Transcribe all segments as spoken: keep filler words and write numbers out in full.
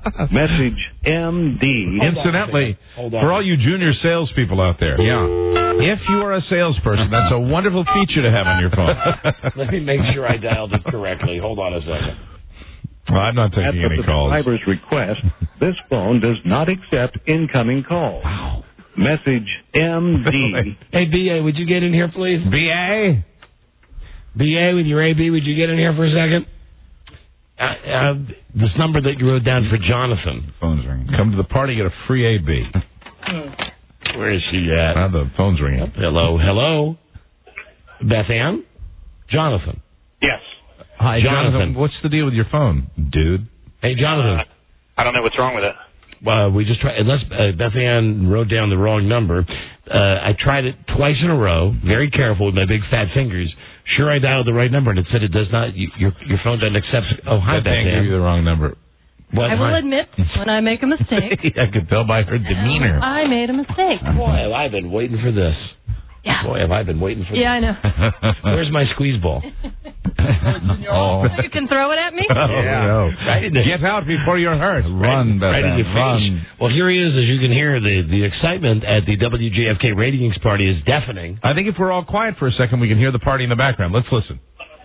Message M D. Incidentally, for all you junior salespeople out there, yeah, if you are a salesperson, that's a wonderful feature to have on your phone. Let me make sure I dialed it correctly. Hold on a second. Well, I'm not taking At any the calls. subscriber's request, this phone does not accept incoming calls. Wow. Message M D. Hey, B A, would you get in here, please? B A? B A with your A B, would you get in here for a second? Uh, uh, this number that you wrote down for Jonathan. Phone's ringing. Come to the party, get a free A B. Where is she at? Now the phone's ringing. Hello, hello. Beth Ann? Jonathan. Yes. Hi, Jonathan. Jonathan. What's the deal with your phone, dude? Hey, Jonathan. Uh, I don't know what's wrong with it. Uh, we just tried, unless uh, Beth Ann wrote down the wrong number. Uh, I tried it twice in a row, very careful with my big fat fingers. Sure, I dialed the right number, and it said it does not, you, your your phone doesn't accept. Oh, hi, Beth Ann. Beth Ann gave you the wrong number. What, I will hi? admit when I make a mistake. I could tell by her demeanor. I made a mistake. Boy, have I been waiting for this. Yeah. Boy, have I been waiting for Yeah, I know. this. Where's my squeeze ball? Oh. You can throw it at me? Oh, no. Right in the, Get out before you're hurt. Run, Beth right in Ann, your face. run. Well, here he is. As you can hear, the, the excitement at the W J F K ratings party is deafening. I think if we're all quiet for a second, we can hear the party in the background. Let's listen.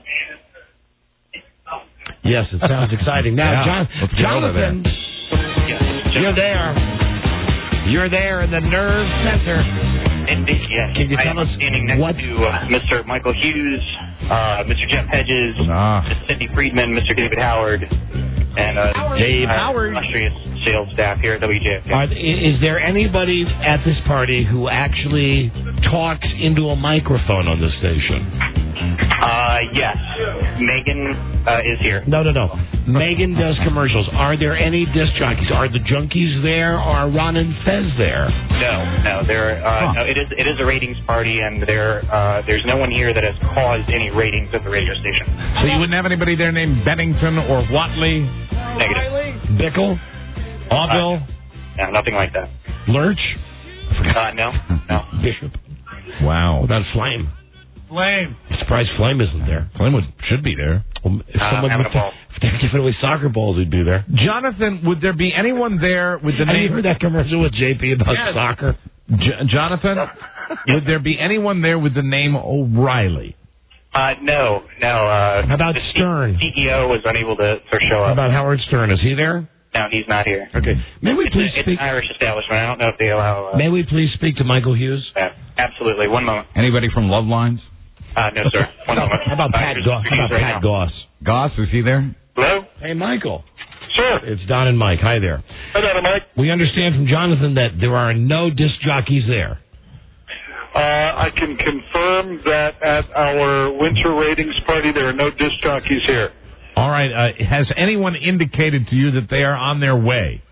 Yes, it sounds exciting. Now, Yeah, John, let's get over Jonathan, you're there. You're there in the nerve center. Indeed, yes. Can you I tell am us standing next what- to uh, Mister Michael Hughes, uh, Mister Jeff Hedges, Ah. Miss Cindy Friedman, Mister David Howard, and uh, Dave our Howard. illustrious sales staff here at W J F K. Are, is there anybody at this party who actually talks into a microphone on the station? Uh, yes. Megan uh, is here. No, no, no. Megan does commercials. Are there any disc jockeys? Are the junkies there? Are Ron and Fez there? No, no, there. Uh, Huh. no, it is. It is a ratings party, and there. Uh, there's no one here that has caused any ratings at the radio station. So you wouldn't have anybody there named Bennington or Watley? Negative. Bickle? Auville? No, nothing like that. Lurch? Uh, no, no. Bishop? Wow. What about Flame? Flame. I'm surprised Flame isn't there. Flame would, should be there. Well, if Uh, someone having would a ball. if they're giving away soccer balls, he'd be there. Jonathan, would there be anyone there with the Have you name... heard that commercial with J P about Yes. soccer? J- Jonathan, would there be anyone there with the name O'Reilly? Uh, no, no. Uh, How about the Stern? C E O was unable to, to show How up. about Howard Stern? Is he there? No, he's not here. Okay. May we It's, please a, it's speak? an Irish establishment. I don't know if they allow. Uh, May we please speak to Michael Hughes? uh, absolutely. One moment. Anybody from Love Lines? Uh, no, sir. One moment. How about Uh, Pat here's- Goss? How here's about right Pat now. Goss? Goss, is he there? Hello? Hey, Michael. Sure. It's Don and Mike. Hi there. Hello, Mike. We understand from Jonathan that there are no disc jockeys there. Uh, I can confirm that at our winter ratings party, there are no disc jockeys here. All right. Uh, has anyone indicated to you that they are on their way?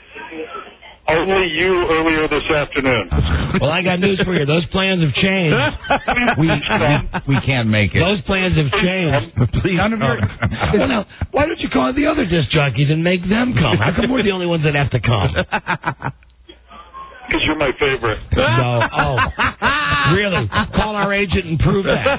Only you earlier this afternoon. Well, I got news for you. Those plans have changed. We, we, we can't make it. Those plans have changed. Please. None of your- Well, now, why don't you call the other disc jockeys and make them come? How come we're the only ones that have to come? Because you're my favorite. No. Oh. Really? Call our agent and prove that.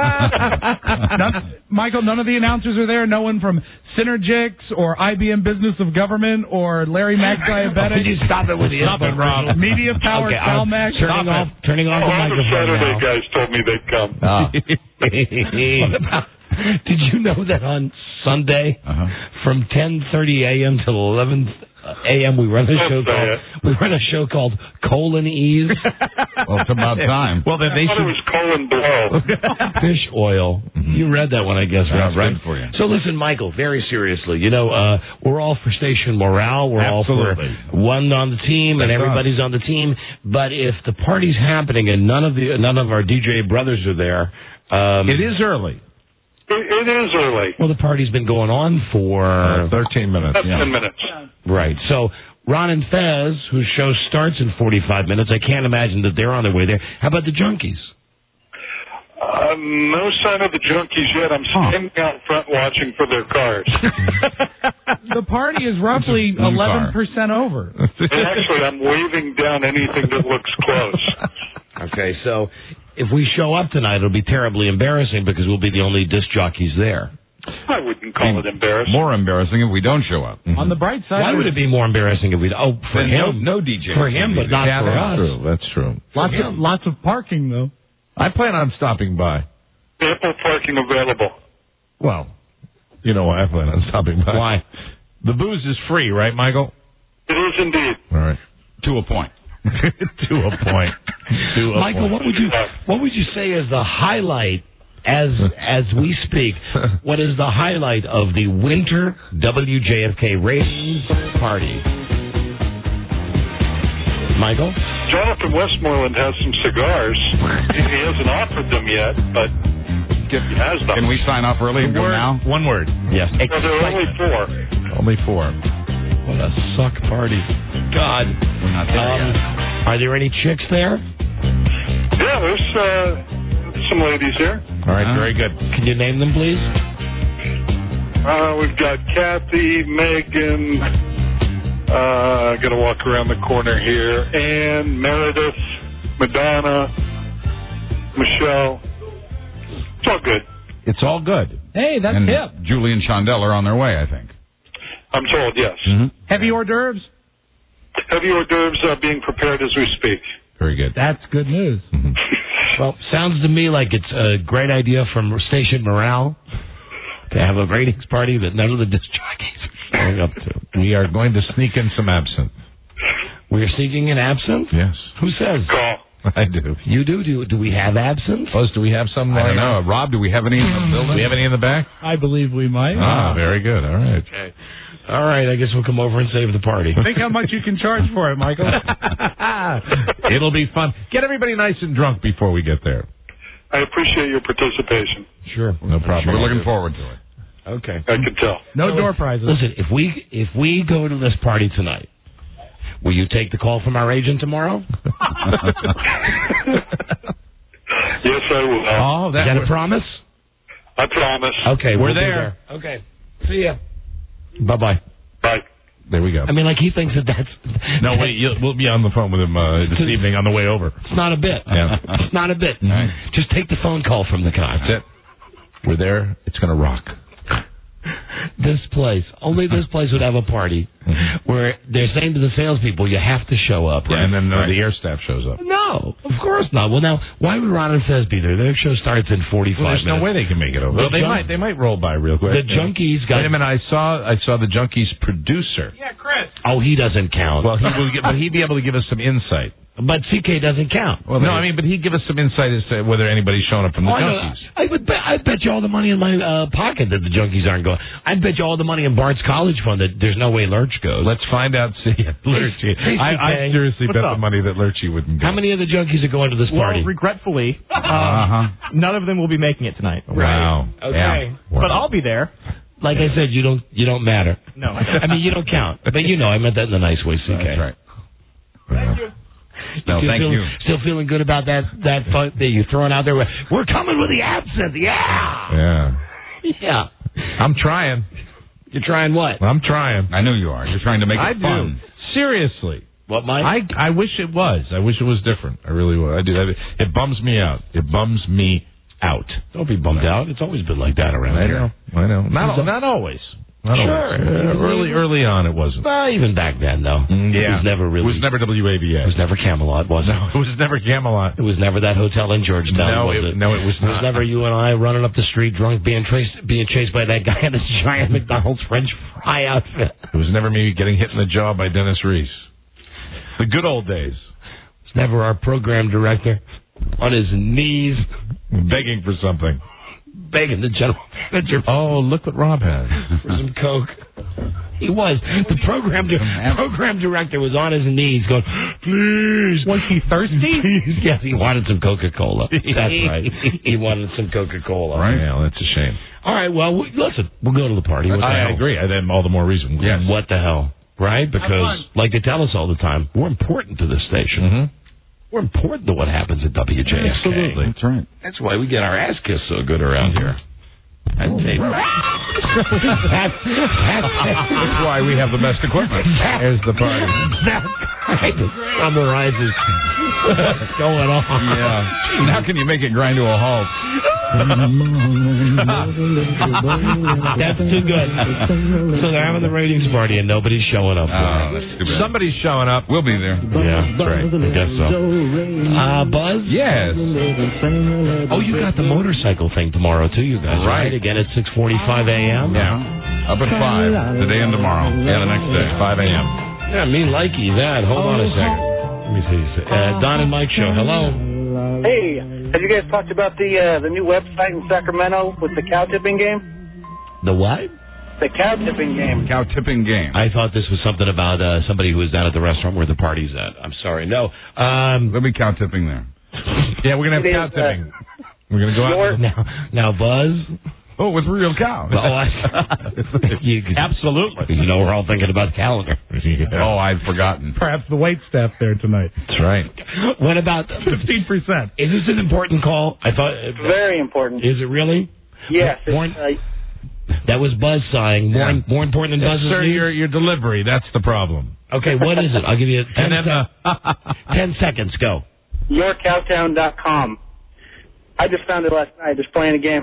None, Michael, none of the announcers are there? No one from Synergix or I B M Business of Government or Larry Mack Diabetic? Could you stop it with the Stop it, Rob. Media Power Okay, I'm Calmac? turning off, turning off All the the microphone Saturday now. guys told me they'd come. Ah. What about- did you know that on Sunday Uh-huh. from ten thirty a.m. till eleven a.m. we run a Don't show say called it. we run a show called Colon Ease Well, it's about time. Well, then I they thought it should. was Colin Blow. fish oil. You read that one, I guess, Rob, Sounds right? good for you. So listen, Michael, very seriously, you know, uh, we're all for station morale. We're Absolutely. all for one on the team and That's everybody's on the team. But if the party's happening and none of the none of our D J brothers are there, um, It is early. It, it is early. well, the party's been going on for Uh, Thirteen minutes. That's Yeah. ten minutes. right. So Ron and Fez, whose show starts in forty-five minutes, I can't imagine that they're on their way there. How about the junkies? Uh, no sign of the junkies yet. I'm standing out front watching for their cars. The party is roughly One car. eleven percent over. And actually, I'm waving down anything that looks close. Okay, so if we show up tonight, it'll be terribly embarrassing because we'll be the only disc jockeys there. I wouldn't call it embarrassing. More embarrassing if we don't show up. Mm-hmm. On the bright side, Why would it be more embarrassing if we? Oh, for Then him, no, no D J. for him, but not yeah, for that's us. true. That's true. lots of lots of parking though. I plan on stopping by. Ample parking available. Well, you know why I plan on stopping by. Why? The booze is free, right, Michael? It is indeed. All right. To a point. to a point. To a Michael, point. what would you what would you say is the highlight as as we speak? What is the highlight of the winter W J F K ratings party? Michael? Jonathan Westmoreland has some cigars. he hasn't offered them yet, but he has them. Can we sign off early and go Word, now? One word. Yes. Well, there are only four. Only four. What a suck party. God. We're not there Um, yet. are there any chicks there? Yeah, there's uh, some ladies here. All right, Uh-huh. very good. Can you name them, please? Uh, we've got Kathy, Megan. Uh, got to walk around the corner here. Ann, Meredith, Madonna, Michelle. It's all good. It's all good. Hey, that's And hip. Julie and Shondell are on their way, I think. I'm told, yes. Mm-hmm. Heavy hors d'oeuvres. Heavy hors d'oeuvres are being prepared as we speak. Very good. That's good news. Well, sounds to me like it's a great idea from station morale to have a ratings party that none of the disc jockeys are showing up to. We are going to sneak in some absinthe. We're seeking an absinthe? Yes. Who says? Call. I do. You do? Do do we have absinthe? Buzz, do we have some? I don't know. Rob, do we have any in the Do building? we have any in the back? I believe we might. Ah, very good. All right. Okay. All right, I guess we'll come over and save the party. Think how much you can charge for it, Michael. It'll be fun. Get everybody nice and drunk before we get there. I appreciate your participation. Sure. No problem. We're looking forward to it. Okay. I can tell. No door prizes. Listen, if we if we go to this party tonight, will you take the call from our agent tomorrow? Yes, I will. Oh, Is that a promise? I promise. Okay, We're we'll be there. Okay. See ya. Bye-bye. Bye. There we go. I mean, like, he thinks that that's... No, wait, you'll, we'll be on the phone with him uh, this evening on the way over. It's not a bit. Yeah. It's not a bit. right. Just take the phone call from the guy. That's it. We're there. It's going to rock. This place, only this place would have a party where they're saying to the salespeople, you have to show up. Yeah, and then uh, Right. the air staff shows up. No, of course not. Well, now, why would Ron and Fez be there? Their show starts in forty-five Well, there's no way minutes. they can make it over. The Well, they junk- might. They might roll by real quick. The Junkies got... Wait a minute. I saw. I saw the Junkies producer. Yeah, Chris. Oh, he doesn't count. Well, he will. Get, but he'd be able to give us some insight. But C K doesn't count. Well, no, I mean, but he'd give us some insight as to whether anybody's showing up from the Oh, I, know. Junkies. I would bet, I bet you all the money in my uh, pocket that the Junkies aren't going. I bet you all the money in Bart's college fund that there's no way Lurch goes. Let's find out. See, Lurchy. hey, I, I C K. seriously What's bet up? the money that Lurchy wouldn't go. How many of the Junkies are going to this party? Well, regretfully, um, Uh-huh. none of them will be making it tonight. Wow. Okay. Yeah. But Wow. I'll be there. Like I said, you don't you don't matter. No. I mean, you don't count. But you know, I meant that in a nice way, C K. That's right. Thank you. No, still thank feeling, you. Still feeling good about that that fun that you're throwing out there. We're coming with the absinthe. Yeah. Yeah. Yeah. I'm trying. You're trying what? I'm trying. I know you are. You're trying to make it I fun. do. Seriously. What, Mike? I I wish it was. I wish it was different. I really would. I do. I, it bums me out. It bums me out. Don't be bummed out. It's always been like that around I here. know. I know. Not not always. Not Sure. always. Uh, early early on, it wasn't. Well, even back then, though. Mm, It yeah. was never really. It was never W A B A. It was never Camelot, was it? No, it was never Camelot. It was never that hotel in Georgetown, No, was it- it? no, it was It was not. never you and I running up the street drunk, being traced, being chased by that guy in a giant McDonald's French fry outfit. It was never me getting hit in the jaw by Dennis Reese. The good old days. It was never our program director on his knees Begging for something. begging the general manager Oh, look what Rob has. for some Coke. He was. The program di- program director was on his knees going, please. Was he thirsty? Please. Yes, he wanted some Coca-Cola. That's right. He wanted some Coca-Cola. Right? Yeah, that's a shame. All right, well, we, listen, we'll go to the party. What the I hell? agree. I, then all the more reason. Yes. What the hell? Right? Because, like they tell us all the time, we're important to this station. Mm-hmm. We're important to what happens at W J F K. Absolutely. That's right. That's why we get our ass kissed so good around here. I'd say that's, that's, That's why we have the best equipment. There's the party. that kind of summarizes what's going on. Yeah. Now can you make it grind to a halt? That's too good. So they're having the ratings party and nobody's showing up. Oh, that's too bad. Somebody's showing up. We'll be there. Yeah, that's right. I guess so. Uh, Buzz? Yes. Oh, you got the motorcycle thing tomorrow, too, you guys. Right. Right? Again at six forty-five a.m.? Yeah. Up at five. Today and tomorrow. Yeah, the next day. five a.m. Yeah, me likey that. Hold on a second. Let me see. Uh, Don and Mike show. Hello. Hey, have you guys talked about the uh, the new website in Sacramento with the cow tipping game? The what? The cow tipping game. Cow tipping game. I thought this was something about uh, somebody who was down at the restaurant where the party's at. I'm sorry. No. Um, There'll be cow tipping there. Yeah, we're going to It have is, cow tipping. We're going to go out. Your- now, now, Buzz. Oh, with real cows. Oh, I, you, absolutely. You know, we're all thinking about the calendar. Oh, I'd forgotten. Perhaps the wait staff there tonight. That's right. What about fifteen percent? Is this an important call? I thought. Very important. Is it really? Yes. It's, More, uh, that was Buzz sighing. More, Yeah. more important than Yes, Buzz's sir, news? your, your delivery. That's the problem. Okay, what is it? I'll give you ten, And then, sec- uh, ten seconds. Go. your cowtown dot com. I just found it last night, just playing a game.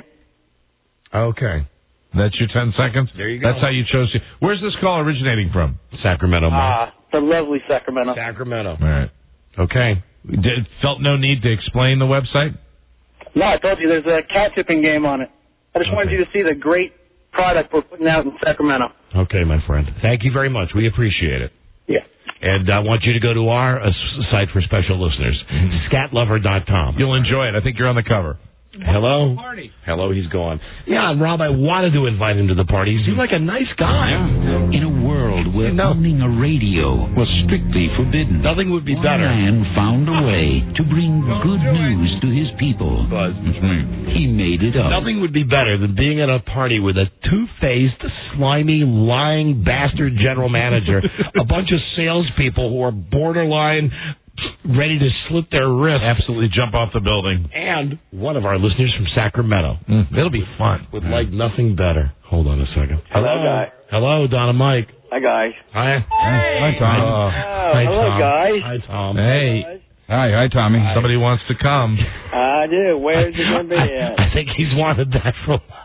Okay. That's your ten seconds? There you go. That's how you chose to. Where's this call originating from? Sacramento, Mike. Ah, the lovely Sacramento. Sacramento. All right. Okay. Did, felt no need to explain the website? No, I told you there's a cow tipping game on it. I just wanted you to see the great product we're putting out in Sacramento. Okay, my friend. Thank you very much. We appreciate it. Yeah. And I want you to go to our uh, s- site for special listeners, scat lover dot com. You'll enjoy it. I think you're on the cover. Hello? Hello, he's gone. Yeah, and Rob, I wanted to invite him to the party. He seemed like a nice guy. In a world where No. owning a radio was strictly forbidden, Nothing would be one better. man found a way to bring good news to his people. Buzz. It's me. He made it up. Nothing would be better than being at a party with a two-faced, slimy, lying bastard general manager, a bunch of salespeople who are borderline ready to slit their wrists, Absolutely jump off the building. and one of our listeners from Sacramento Mm, it'll be fun. would like nothing better. Hold on a second. Hello, guy. Hello, Don and Mike. Hi, guys. Hi. Hi, Tom. Oh, Hi, hello, Tom. guys. Hi, Tom. Hey, Hi, hi, Tommy. somebody wants to come. I do. Where's it going to be at? I think he's wanted that for a while.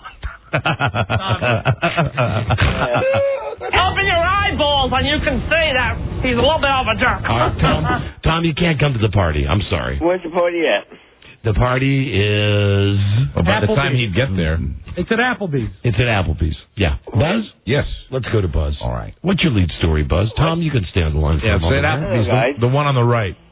Open your eyeballs and you can see that he's a little bit of a jerk. All right, Tom, Tom, you can't come to the party. I'm sorry. Where's the party at? The party is... Well, by the Applebee's. time he'd get there. It's at Applebee's. It's at Applebee's. Yeah. Buzz? Yes. Let's go to Buzz. All right. What's your lead story, Buzz? Tom, you can stay on the line for Yeah, a say moment. it Applebee's, Hello, guys. the, the one on the right.